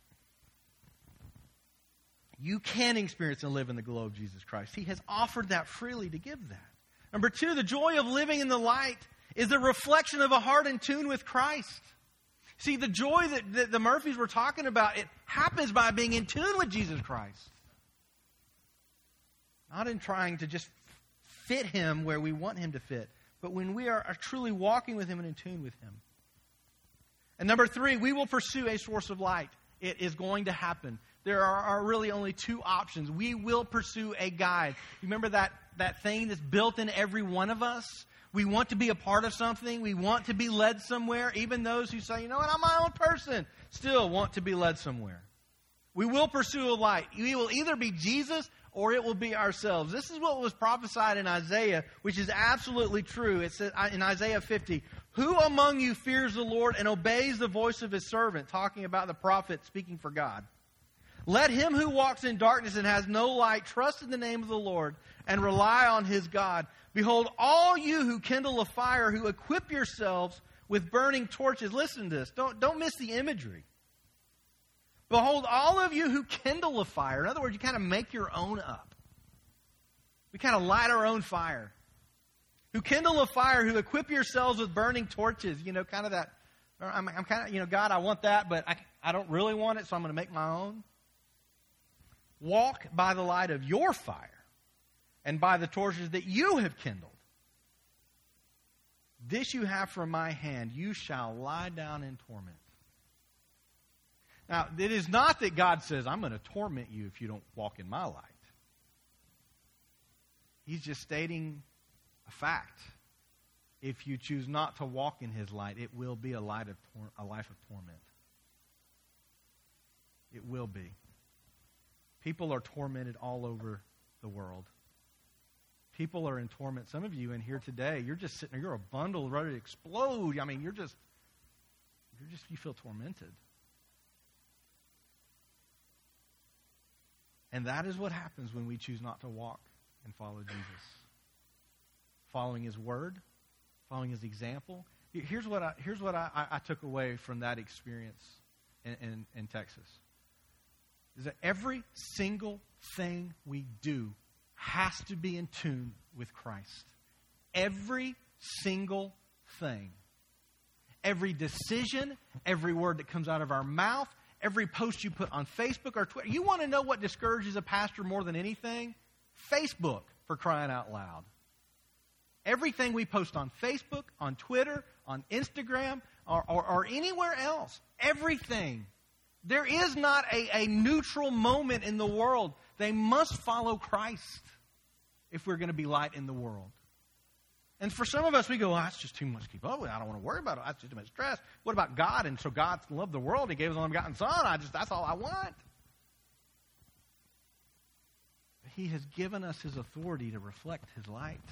You can experience and live in the glow of Jesus Christ. He has offered that freely to give that. Number two, the joy of living in the light is a reflection of a heart in tune with Christ. See, the joy that, that the Murphys were talking about, it happens by being in tune with Jesus Christ. Not in trying to just fit Him where we want Him to fit, but when we are, are truly walking with Him and in tune with Him. And number three, we will pursue a source of light. It is going to happen. There are, are really only two options. We will pursue a guide. You remember that, that thing that's built in every one of us? We want to be a part of something. We want to be led somewhere. Even those who say, you know what, I'm my own person, still want to be led somewhere. We will pursue a light. We will either be Jesus or it will be ourselves. This is what was prophesied in Isaiah, which is absolutely true. It says in Isaiah fifty, who among you fears the Lord and obeys the voice of His servant? Talking about the prophet speaking for God. Let him who walks in darkness and has no light trust in the name of the Lord and rely on his God. Behold, all you who kindle a fire, who equip yourselves with burning torches. Listen to this. Don't, don't miss the imagery. Behold, all of you who kindle a fire. In other words, you kind of make your own up. We kind of light our own fire. who kindle a fire, who equip yourselves with burning torches. You know, kind of that, I'm, I'm kind of, you know, God, I want that, but I, I don't really want it, so I'm going to make my own. Walk by the light of your fire and by the torches that you have kindled. This you have from my hand. You shall lie down in torment. Now, it is not that God says, I'm going to torment you if you don't walk in my light. He's just stating a fact. If you choose not to walk in his light, it will be a, light of tor- a life of torment. It will be. People are tormented all over the world. People are in torment. Some of you in here today, you're just sitting there, you're a bundle ready to explode. I mean, you're just, you're just, you feel tormented. And that is what happens when we choose not to walk and follow Jesus. Following his word, following his example. Here's what I, here's what I, I took away from that experience in, in, in Texas. Is that every single thing we do has to be in tune with Christ. Every single thing. Every decision, every word that comes out of our mouth, every post you put on Facebook or Twitter. You want to know what discourages a pastor more than anything? Facebook, for crying out loud. Everything we post on Facebook, on Twitter, on Instagram, or, or, or anywhere else. Everything. There is not a, a neutral moment in the world. They must follow Christ if we're going to be light in the world. And for some of us, we go, oh, that's just too much to keep up with. I don't want to worry about it. That's just too much stress. What about God? And so God loved the world. He gave his only begotten Son. I just, that's all I want. He has given us his authority to reflect his light.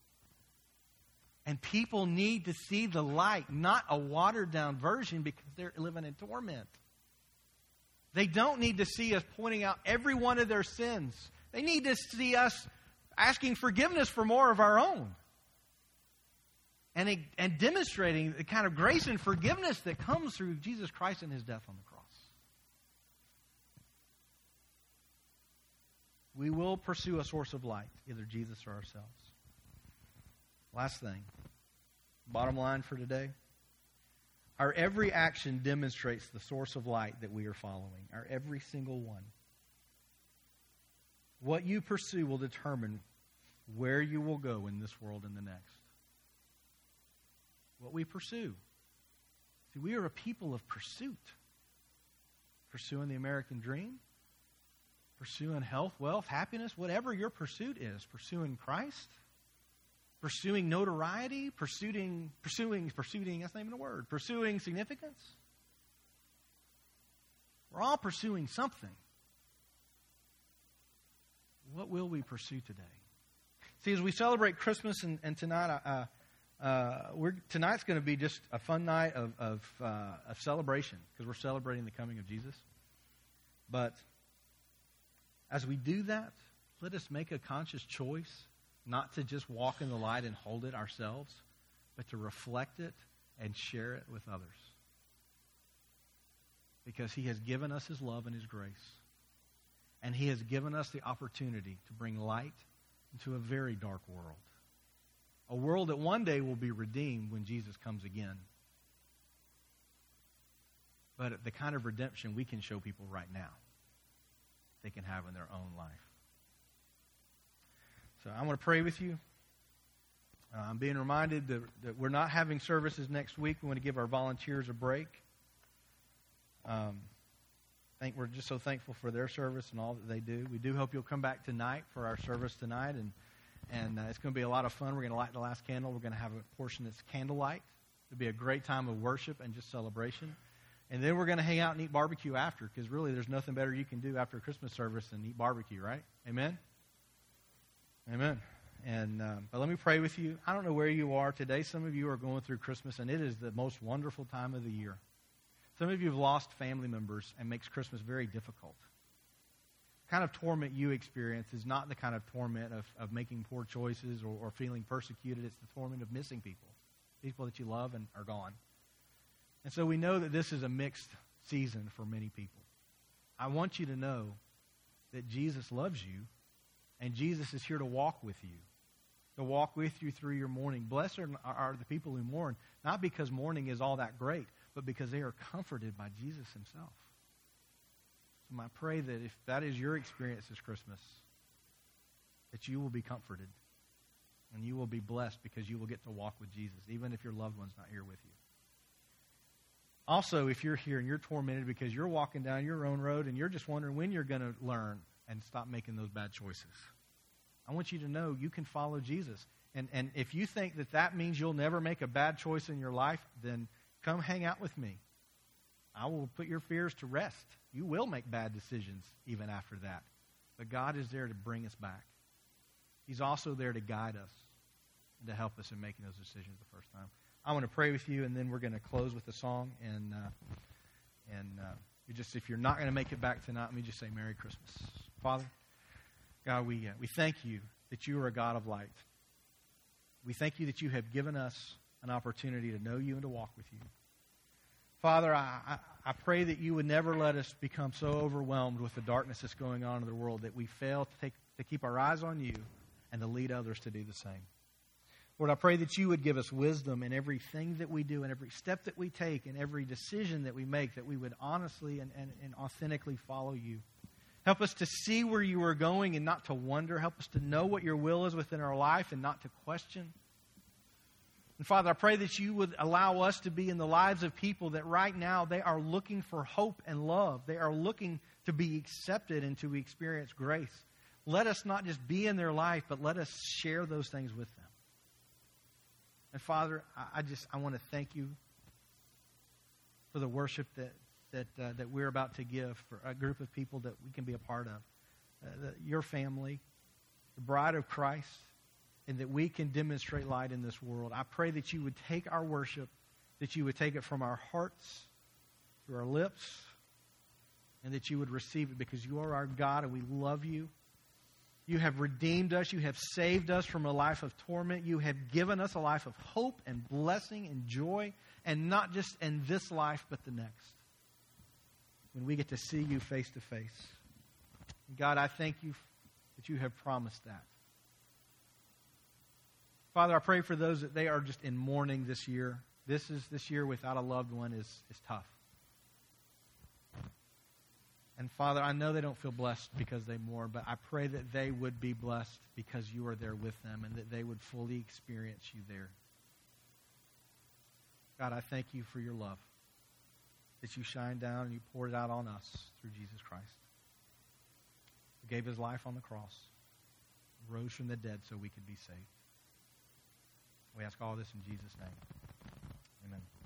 And people need to see the light, not a watered-down version because they're living in torment. They don't need to see us pointing out every one of their sins. They need to see us asking forgiveness for more of our own. And, and demonstrating the kind of grace and forgiveness that comes through Jesus Christ and his death on the cross. We will pursue a source of light, either Jesus or ourselves. Last thing, bottom line for today. Our every action demonstrates the source of light that we are following. Our every single one. What you pursue will determine where you will go in this world and the next. What we pursue. See, we are a people of pursuit. Pursuing the American dream. Pursuing health, wealth, happiness, whatever your pursuit is. Pursuing Christ. Pursuing notoriety, pursuing, pursuing, pursuing, that's not even a word, pursuing significance. We're all pursuing something. What will we pursue today? See, as we celebrate Christmas and, and tonight, uh, uh, we're, tonight's going to be just a fun night of, of, uh, of celebration because we're celebrating the coming of Jesus. But as we do that, let us make a conscious choice not to just walk in the light and hold it ourselves, but to reflect it and share it with others. Because he has given us his love and his grace. And he has given us the opportunity to bring light into a very dark world. A world that one day will be redeemed when Jesus comes again. But the kind of redemption we can show people right now, they can have in their own life. So I want to pray with you. Uh, I'm being reminded that, that we're not having services next week. We want to give our volunteers a break. Um, I think we're just so thankful for their service and all that they do. We do hope you'll come back tonight for our service tonight, and and uh, it's going to be a lot of fun. We're going to light the last candle. We're going to have a portion that's candlelight. It'll be a great time of worship and just celebration. And then we're going to hang out and eat barbecue after, because really there's nothing better you can do after a Christmas service than eat barbecue, right? Amen? Amen. And um, but let me pray with you. I don't know where you are today. Some of you are going through Christmas, and it is the most wonderful time of the year. Some of you have lost family members, and makes Christmas very difficult. The kind of torment you experience is not the kind of torment of, of making poor choices or, or feeling persecuted. It's the torment of missing people, people that you love and are gone. And so we know that this is a mixed season for many people. I want you to know that Jesus loves you. And Jesus is here to walk with you to walk with you through your mourning. Blessed are, are the people who mourn, not because mourning is all that great, but because they are comforted by Jesus himself. So I pray that if that is your experience this Christmas, that you will be comforted and you will be blessed because you will get to walk with Jesus, even if your loved one's not here with you. Also, if you're here and you're tormented because you're walking down your own road and you're just wondering when you're going to learn and stop making those bad choices, I want you to know you can follow Jesus. And, and if you think that that means you'll never make a bad choice in your life, then come hang out with me. I will put your fears to rest. You will make bad decisions even after that. But God is there to bring us back. He's also there to guide us and to help us in making those decisions the first time. I want to pray with you, and then we're going to close with a song. And uh, and uh, you just, if you're not going to make it back tonight, let me just say Merry Christmas. Father, God, we uh, we thank you that you are a God of light. We thank you that you have given us an opportunity to know you and to walk with you. Father, I, I, I pray that you would never let us become so overwhelmed with the darkness that's going on in the world that we fail to take to keep our eyes on you and to lead others to do the same. Lord, I pray that you would give us wisdom in everything that we do and every step that we take and every decision that we make, that we would honestly and, and, and authentically follow you. Help us to see where you are going and not to wonder. Help us to know what your will is within our life and not to question. And Father, I pray that you would allow us to be in the lives of people that right now they are looking for hope and love. They are looking to be accepted and to experience grace. Let us not just be in their life, but let us share those things with them. And Father, I just I want to thank you for the worship that that uh, that we're about to give for a group of people that we can be a part of, uh, the, your family, the bride of Christ, and that we can demonstrate light in this world. I pray that you would take our worship, that you would take it from our hearts to our lips, and that you would receive it because you are our God and we love you. You have redeemed us. You have saved us from a life of torment. You have given us a life of hope and blessing and joy, and not just in this life, but the next, when we get to see you face to face. God, I thank you that you have promised that. Father, I pray for those that they are just in mourning this year. This is this year without a loved one is, is tough. And Father, I know they don't feel blessed because they mourn, but I pray that they would be blessed because you are there with them and that they would fully experience you there. God, I thank you for your love, that you shined down and you poured it out on us through Jesus Christ, who gave his life on the cross, rose from the dead so we could be saved. We ask all this in Jesus' name. Amen.